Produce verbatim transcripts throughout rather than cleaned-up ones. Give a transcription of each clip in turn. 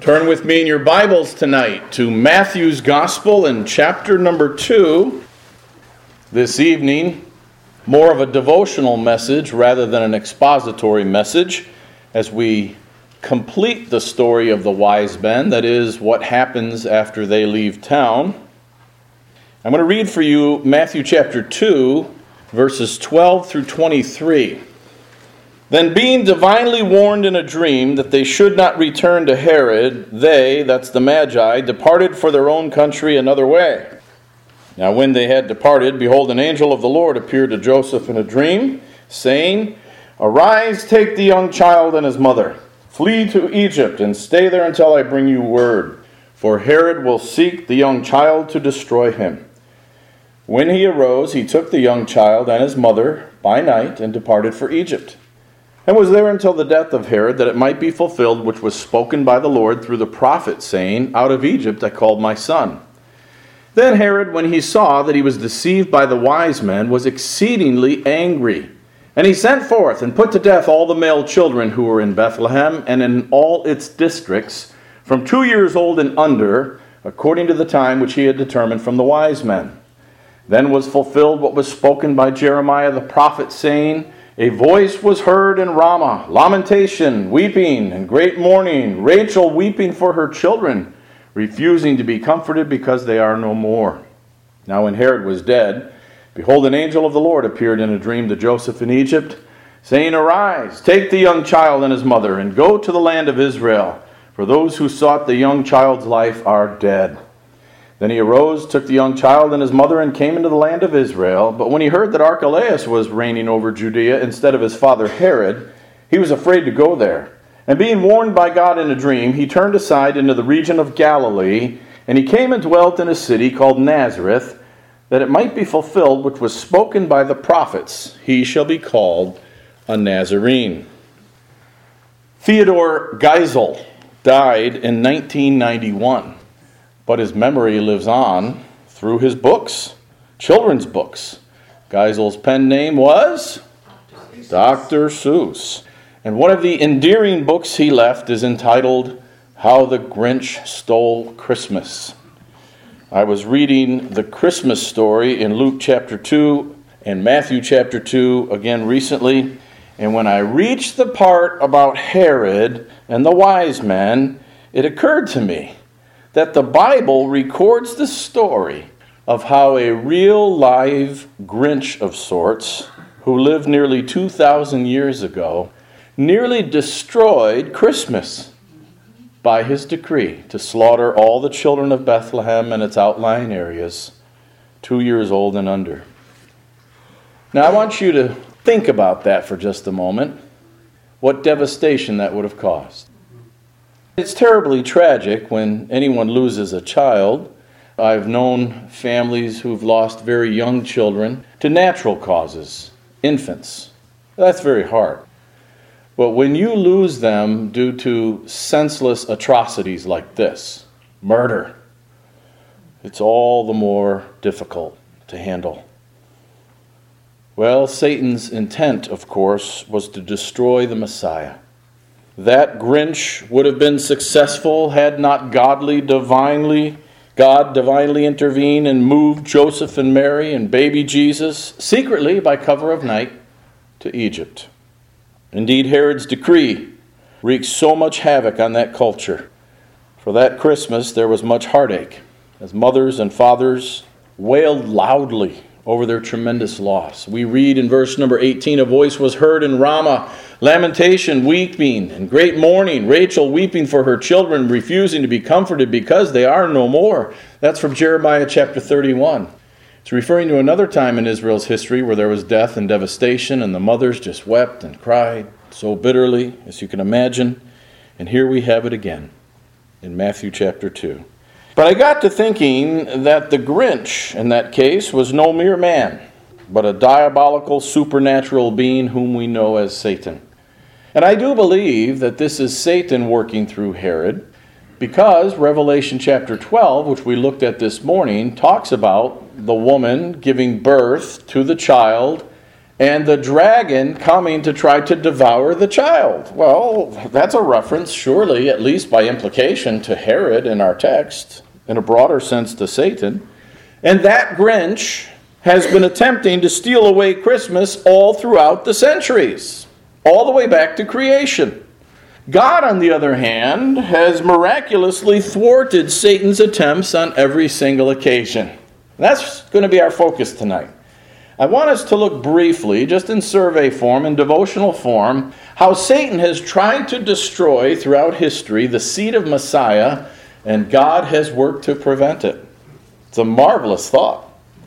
Turn with me in your Bibles tonight to Matthew's Gospel in chapter number two. This evening, more of a devotional message rather than an expository message as we complete the story of the wise men, that is, what happens after they leave town. I'm going to read for you Matthew chapter two, verses twelve through twenty-three. Then being divinely warned in a dream that they should not return to Herod, they, that's the Magi, departed for their own country another way. Now when they had departed, behold, an angel of the Lord appeared to Joseph in a dream, saying, Arise, take the young child and his mother, flee to Egypt, and stay there until I bring you word. For Herod will seek the young child to destroy him. When he arose, he took the young child and his mother by night and departed for Egypt. And was there until the death of Herod, that it might be fulfilled which was spoken by the Lord through the prophet, saying, Out of Egypt I called my son. Then Herod, when he saw that he was deceived by the wise men, was exceedingly angry. And he sent forth and put to death all the male children who were in Bethlehem and in all its districts, from two years old and under, according to the time which he had determined from the wise men. Then was fulfilled what was spoken by Jeremiah the prophet, saying, A voice was heard in Ramah, lamentation, weeping, and great mourning, Rachel weeping for her children, refusing to be comforted because they are no more. Now when Herod was dead, behold, an angel of the Lord appeared in a dream to Joseph in Egypt, saying, Arise, take the young child and his mother, and go to the land of Israel, for those who sought the young child's life are dead. Then he arose, took the young child and his mother, and came into the land of Israel. But when he heard that Archelaus was reigning over Judea instead of his father Herod, he was afraid to go there. And being warned by God in a dream, he turned aside into the region of Galilee, and he came and dwelt in a city called Nazareth, that it might be fulfilled which was spoken by the prophets, He shall be called a Nazarene. Theodore Geisel died in nineteen ninety-one. But his memory lives on through his books, children's books. Geisel's pen name was Doctor Seuss. And one of the endearing books he left is entitled How the Grinch Stole Christmas. I was reading the Christmas story in Luke chapter two and Matthew chapter two again recently. And when I reached the part about Herod and the wise men, it occurred to me that the Bible records the story of how a real live Grinch of sorts, who lived nearly two thousand years ago, nearly destroyed Christmas by his decree to slaughter all the children of Bethlehem and its outlying areas, two years old and under. Now I want you to think about that for just a moment, what devastation that would have caused. It's terribly tragic when anyone loses a child. I've known families who've lost very young children to natural causes, infants. That's very hard. But when you lose them due to senseless atrocities like this, murder, it's all the more difficult to handle. Well, Satan's intent, of course, was to destroy the Messiah. That Grinch would have been successful had not godly, divinely, God divinely intervened and moved Joseph and Mary and baby Jesus secretly by cover of night to Egypt. Indeed, Herod's decree wreaked so much havoc on that culture. For that Christmas, there was much heartache as mothers and fathers wailed loudly over their tremendous loss. We read in verse number eighteen, a voice was heard in Ramah, lamentation, weeping, and great mourning, Rachel weeping for her children, refusing to be comforted because they are no more. That's from Jeremiah chapter thirty-one. It's referring to another time in Israel's history where there was death and devastation, and the mothers just wept and cried so bitterly, as you can imagine. And here we have it again in Matthew chapter two. But I got to thinking that the Grinch, in that case, was no mere man, but a diabolical supernatural being whom we know as Satan. And I do believe that this is Satan working through Herod, because Revelation chapter twelve, which we looked at this morning, talks about the woman giving birth to the child and the dragon coming to try to devour the child. Well, that's a reference, surely, at least by implication, to Herod in our text, in a broader sense to Satan. And that Grinch has been attempting to steal away Christmas all throughout the centuries, all the way back to creation. God, on the other hand, has miraculously thwarted Satan's attempts on every single occasion. That's going to be our focus tonight. I want us to look briefly, just in survey form, in devotional form, how Satan has tried to destroy throughout history the seed of Messiah, and God has worked to prevent it. It's a marvelous thought.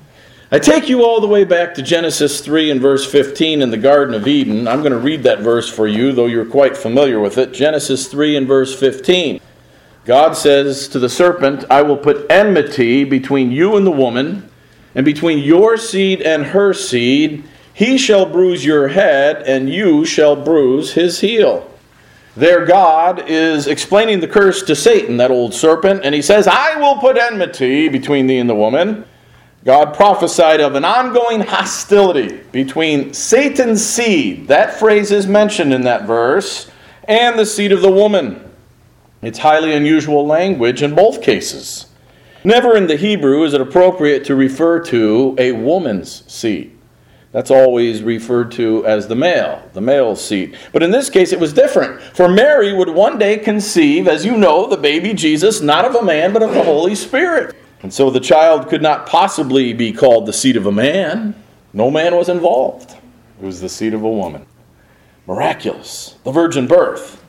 I take you all the way back to Genesis three and verse fifteen in the Garden of Eden. I'm going to read that verse for you, though you're quite familiar with it. Genesis three and verse fifteen. God says to the serpent, I will put enmity between you and the woman, and between your seed and her seed. He shall bruise your head, and you shall bruise his heel. There God is explaining the curse to Satan, that old serpent, and he says, I will put enmity between thee and the woman. God prophesied of an ongoing hostility between Satan's seed, that phrase is mentioned in that verse, and the seed of the woman. It's highly unusual language in both cases. Never in the Hebrew is it appropriate to refer to a woman's seed. That's always referred to as the male, the male's seed. But in this case it was different. For Mary would one day conceive, as you know, the baby Jesus, not of a man, but of the Holy Spirit. And so the child could not possibly be called the seed of a man. No man was involved. It was the seed of a woman. Miraculous. The virgin birth.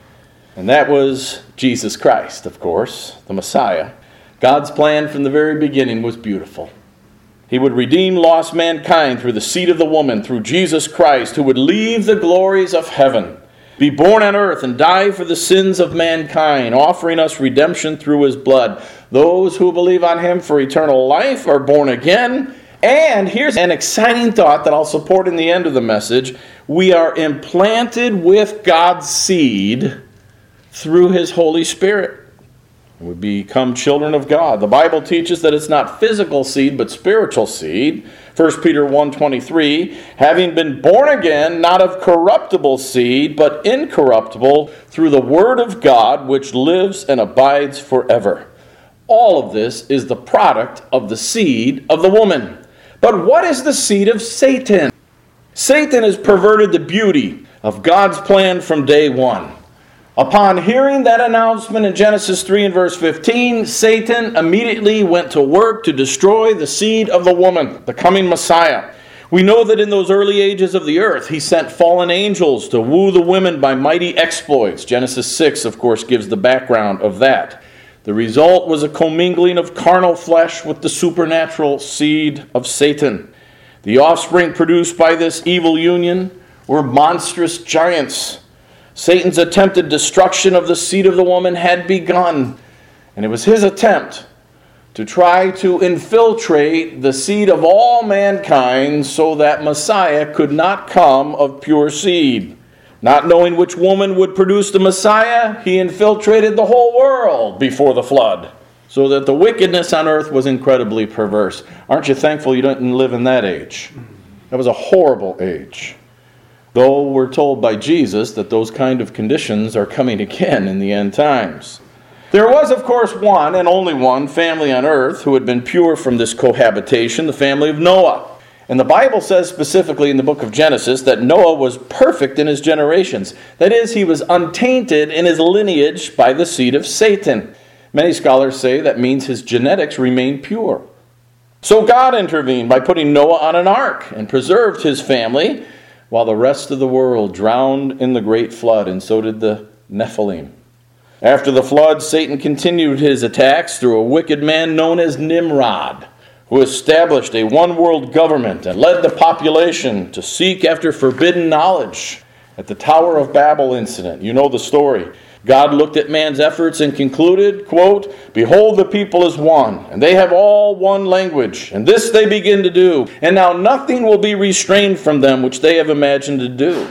And that was Jesus Christ, of course, the Messiah. God's plan from the very beginning was beautiful. He would redeem lost mankind through the seed of the woman, through Jesus Christ, who would leave the glories of heaven, be born on earth and die for the sins of mankind, offering us redemption through his blood. Those who believe on him for eternal life are born again. And here's an exciting thought that I'll support in the end of the message. We are implanted with God's seed through his Holy Spirit. We become children of God. The Bible teaches that it's not physical seed, but spiritual seed. First Peter one twenty-three, having been born again, not of corruptible seed, but incorruptible, through the word of God, which lives and abides forever. All of this is the product of the seed of the woman. But what is the seed of Satan? Satan has perverted the beauty of God's plan from day one. Upon hearing that announcement in Genesis three and verse fifteen, Satan immediately went to work to destroy the seed of the woman, the coming Messiah. We know that in those early ages of the earth, he sent fallen angels to woo the women by mighty exploits. Genesis six, of course, gives the background of that. The result was a commingling of carnal flesh with the supernatural seed of Satan. The offspring produced by this evil union were monstrous giants. Satan's attempted destruction of the seed of the woman had begun, and it was his attempt to try to infiltrate the seed of all mankind so that Messiah could not come of pure seed. Not knowing which woman would produce the Messiah, he infiltrated the whole world before the flood, so that the wickedness on earth was incredibly perverse. Aren't you thankful you didn't live in that age? That was a horrible age. Though we're told by Jesus that those kind of conditions are coming again in the end times. There was, of course, one and only one family on earth who had been pure from this cohabitation, the family of Noah. And the Bible says specifically in the book of Genesis that Noah was perfect in his generations. That is, he was untainted in his lineage by the seed of Satan. Many scholars say that means his genetics remained pure. So God intervened by putting Noah on an ark and preserved his family, while the rest of the world drowned in the great flood, and so did the Nephilim. After the flood, Satan continued his attacks through a wicked man known as Nimrod, who established a one-world government and led the population to seek after forbidden knowledge. At the Tower of Babel incident, you know the story. God looked at man's efforts and concluded, quote, behold, the people is one, and they have all one language, and this they begin to do, and now nothing will be restrained from them which they have imagined to do.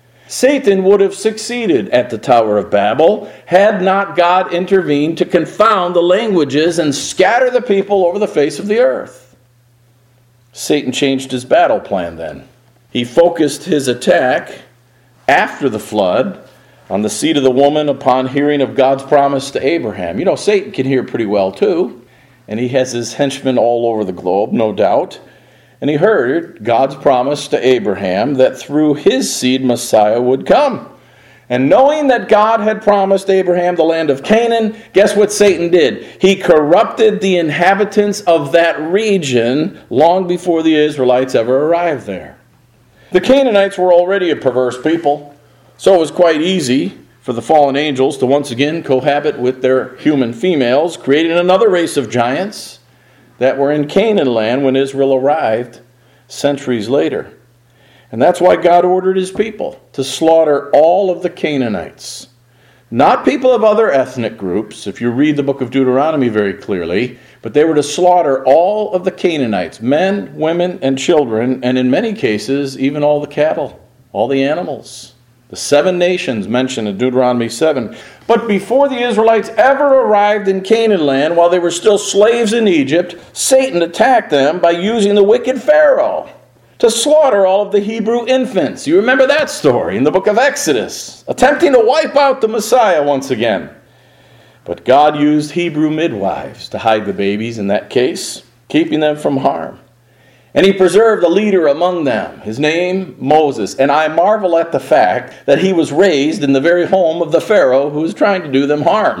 Satan would have succeeded at the Tower of Babel had not God intervened to confound the languages and scatter the people over the face of the earth. Satan changed his battle plan then. he focused his attack after the flood on the seed of the woman upon hearing of God's promise to Abraham. You know, Satan can hear pretty well too, and he has his henchmen all over the globe, no doubt. And he heard God's promise to Abraham that through his seed Messiah would come. And knowing that God had promised Abraham the land of Canaan, guess what Satan did? He corrupted the inhabitants of that region long before the Israelites ever arrived there. The Canaanites were already a perverse people, so it was quite easy for the fallen angels to once again cohabit with their human females, creating another race of giants that were in Canaan land when Israel arrived centuries later. And that's why God ordered his people to slaughter all of the Canaanites. Not people of other ethnic groups, if you read the book of Deuteronomy very clearly, but they were to slaughter all of the Canaanites, men, women, and children, and in many cases, even all the cattle, all the animals. The seven nations mentioned in Deuteronomy seven. But before the Israelites ever arrived in Canaan land, while they were still slaves in Egypt, Satan attacked them by using the wicked Pharaoh to slaughter all of the Hebrew infants. You remember that story in the book of Exodus, attempting to wipe out the Messiah once again. But God used Hebrew midwives to hide the babies in that case, keeping them from harm. And he preserved a leader among them, his name Moses. And I marvel at the fact that he was raised in the very home of the Pharaoh who was trying to do them harm.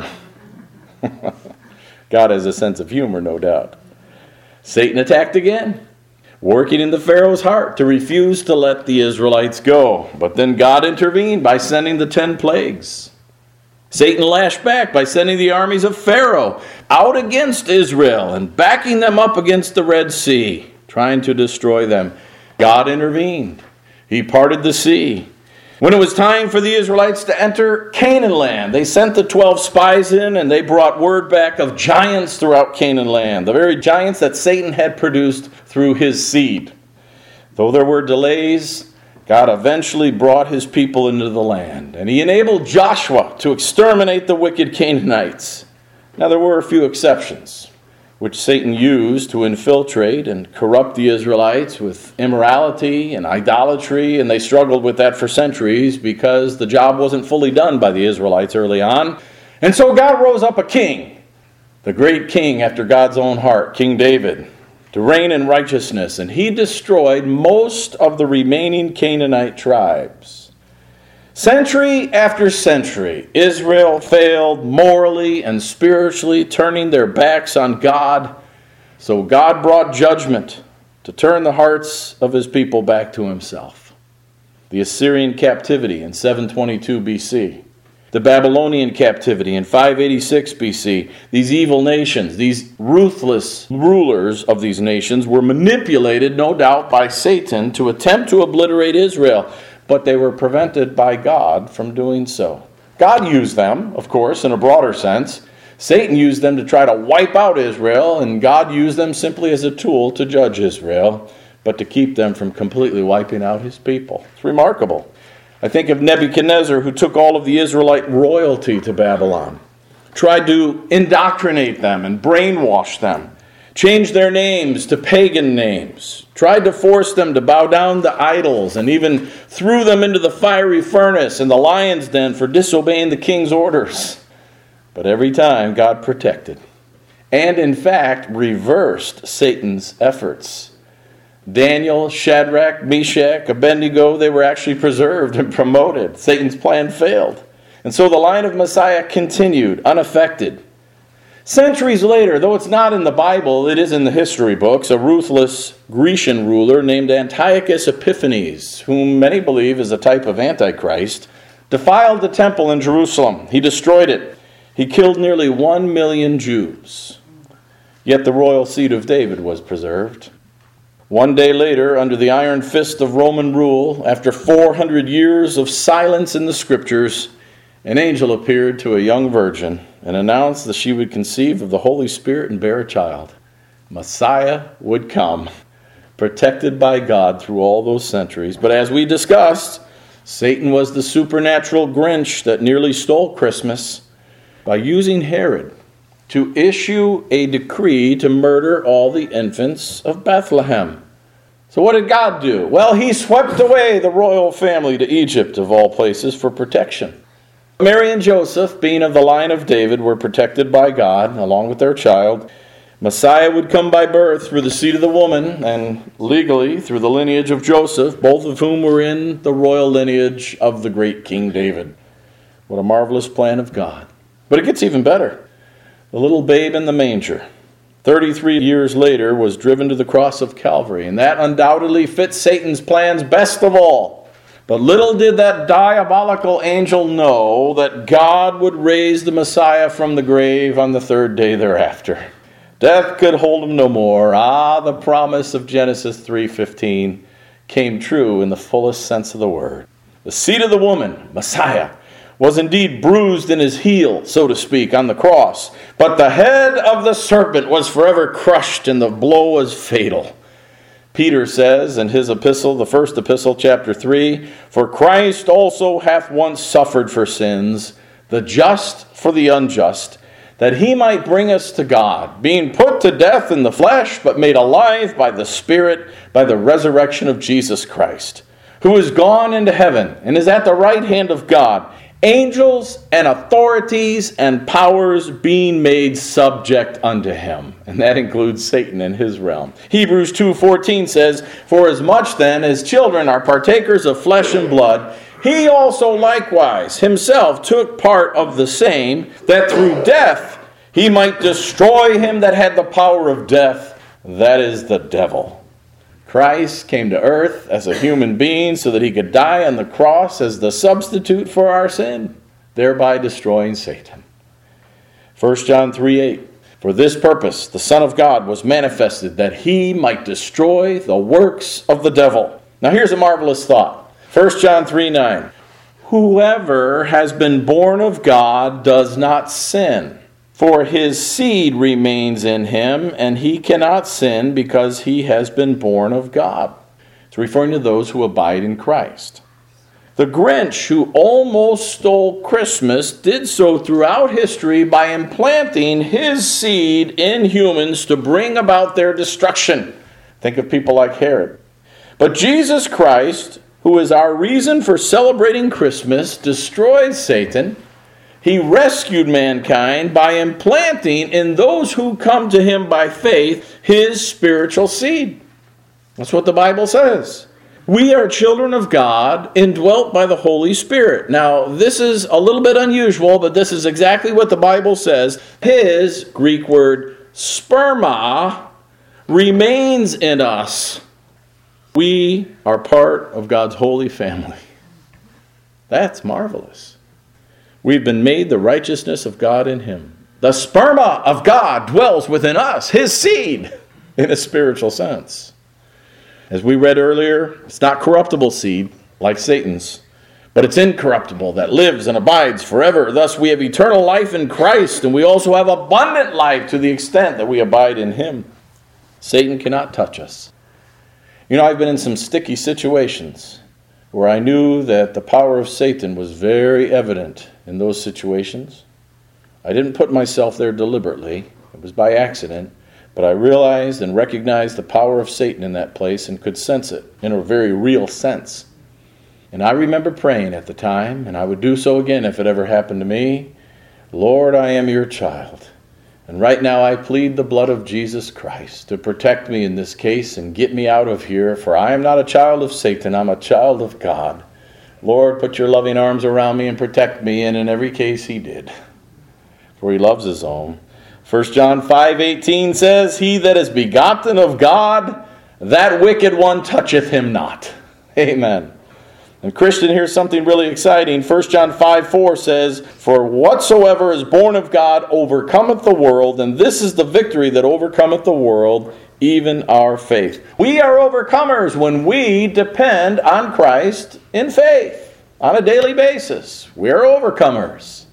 God has a sense of humor, no doubt. Satan attacked again, working in the Pharaoh's heart to refuse to let the Israelites go. But then God intervened by sending the ten plagues. Satan lashed back by sending the armies of Pharaoh out against Israel and backing them up against the Red Sea, trying to destroy them. God intervened. He parted the sea. When it was time for the Israelites to enter Canaan land, they sent the twelve spies in, and they brought word back of giants throughout Canaan land, the very giants that Satan had produced through his seed. Though there were delays, God eventually brought his people into the land, and he enabled Joshua to exterminate the wicked Canaanites. Now, there were a few exceptions, which Satan used to infiltrate and corrupt the Israelites with immorality and idolatry, and they struggled with that for centuries because the job wasn't fully done by the Israelites early on. And so God rose up a king, the great king after God's own heart, King David, to reign in righteousness, and he destroyed most of the remaining Canaanite tribes. Century after century, Israel failed morally and spiritually, turning their backs on God. So God brought judgment to turn the hearts of his people back to himself. The Assyrian captivity in seven twenty-two B C, the Babylonian captivity in five eighty-six B C. These evil nations, these ruthless rulers of these nations were manipulated, no doubt, by Satan to attempt to obliterate Israel. But they were prevented by God from doing so. God used them, of course, in a broader sense. Satan used them to try to wipe out Israel, and God used them simply as a tool to judge Israel, but to keep them from completely wiping out his people. It's remarkable. I think of Nebuchadnezzar, who took all of the Israelite royalty to Babylon, tried to indoctrinate them and brainwash them, changed their names to pagan names, tried to force them to bow down to idols, and even threw them into the fiery furnace and the lion's den for disobeying the king's orders. But every time, God protected, and in fact, reversed Satan's efforts. Daniel, Shadrach, Meshach, Abednego, they were actually preserved and promoted. Satan's plan failed. And so the line of Messiah continued, unaffected. Centuries later, though it's not in the Bible, it is in the history books, a ruthless Grecian ruler named Antiochus Epiphanes, whom many believe is a type of Antichrist, defiled the temple in Jerusalem. He destroyed it. He killed nearly one million Jews. Yet the royal seed of David was preserved. One day later, under the iron fist of Roman rule, after four hundred years of silence in the Scriptures, an angel appeared to a young virgin and announced that she would conceive of the Holy Spirit and bear a child. Messiah would come, protected by God through all those centuries. But as we discussed, Satan was the supernatural Grinch that nearly stole Christmas by using Herod to issue a decree to murder all the infants of Bethlehem. So what did God do? Well, he swept away the royal family to Egypt, of all places, for protection. Mary and Joseph, being of the line of David, were protected by God, along with their child. Messiah would come by birth through the seed of the woman, and legally through the lineage of Joseph, both of whom were in the royal lineage of the great King David. What a marvelous plan of God. But it gets even better. The little babe in the manger, thirty-three years later, was driven to the cross of Calvary, and that undoubtedly fits Satan's plans best of all. But little did that diabolical angel know that God would raise the Messiah from the grave on the third day thereafter. Death could hold him no more. Ah, the promise of Genesis three fifteen came true in the fullest sense of the word. The seed of the woman, Messiah, was indeed bruised in his heel, so to speak, on the cross. But the head of the serpent was forever crushed, and the blow was fatal. Peter says in his epistle, the first epistle, chapter three, "For Christ also hath once suffered for sins, the just for the unjust, that he might bring us to God, being put to death in the flesh, but made alive by the Spirit, by the resurrection of Jesus Christ, who is gone into heaven and is at the right hand of God, angels and authorities and powers being made subject unto him." And that includes Satan and his realm. Hebrews two fourteen says, "For as much then as children are partakers of flesh and blood, he also likewise himself took part of the same, that through death he might destroy him that had the power of death, that is the devil." Christ came to earth as a human being so that he could die on the cross as the substitute for our sin, thereby destroying Satan. First John three eight, "For this purpose the Son of God was manifested, that he might destroy the works of the devil." Now here's a marvelous thought. First John three nine, "Whoever has been born of God does not sin, for his seed remains in him, and he cannot sin because he has been born of God." It's referring to those who abide in Christ. The Grinch, who almost stole Christmas, did so throughout history by implanting his seed in humans to bring about their destruction. Think of people like Herod. But Jesus Christ, who is our reason for celebrating Christmas, destroyed Satan. He rescued mankind by implanting in those who come to him by faith his spiritual seed. That's what the Bible says. We are children of God, indwelt by the Holy Spirit. Now, this is a little bit unusual, but this is exactly what the Bible says. His, Greek word, sperma, remains in us. We are part of God's holy family. That's marvelous. We've been made the righteousness of God in him. The sperma of God dwells within us, his seed, in a spiritual sense. As we read earlier, it's not corruptible seed like Satan's, but it's incorruptible that lives and abides forever. Thus we have eternal life in Christ, and we also have abundant life to the extent that we abide in him. Satan cannot touch us. You know, I've been in some sticky situations where I knew that the power of Satan was very evident in those situations. I didn't put myself there deliberately. It was by accident. But I realized and recognized the power of Satan in that place and could sense it in a very real sense. And I remember praying at the time, and I would do so again if it ever happened to me, "Lord, I am your child. And right now I plead the blood of Jesus Christ to protect me in this case and get me out of here, for I am not a child of Satan, I'm a child of God. Lord, put your loving arms around me and protect me." And in every case he did, for he loves his own. First John five eighteen says, "He that is begotten of God, that wicked one toucheth him not." Amen. And Christian, here's something really exciting. First John five four says, "For whatsoever is born of God overcometh the world, and this is the victory that overcometh the world, even our faith." We are overcomers when we depend on Christ in faith on a daily basis. We are overcomers.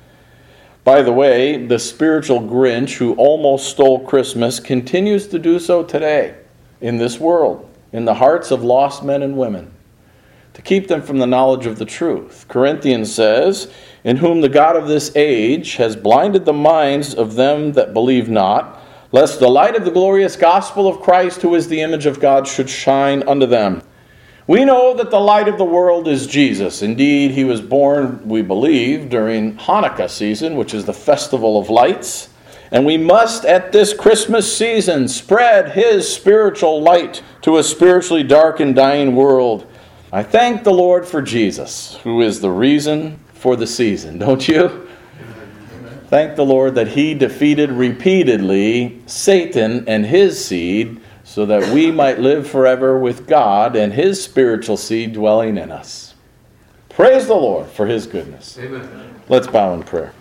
By the way, the spiritual Grinch who almost stole Christmas continues to do so today in this world, in the hearts of lost men and women, to keep them from the knowledge of the truth. Corinthians says, "In whom the God of this age has blinded the minds of them that believe not, lest the light of the glorious gospel of Christ, who is the image of God, should shine unto them. We know that the light of the world is Jesus. Indeed, he was born, we believe, during Hanukkah season, which is the festival of lights. And we must, at this Christmas season, spread his spiritual light to a spiritually dark and dying world. I thank the Lord for Jesus, who is the reason for the season, don't you? Thank the Lord that he defeated repeatedly Satan and his seed, so that we might live forever with God and his spiritual seed dwelling in us. Praise the Lord for his goodness. Amen. Let's bow in prayer.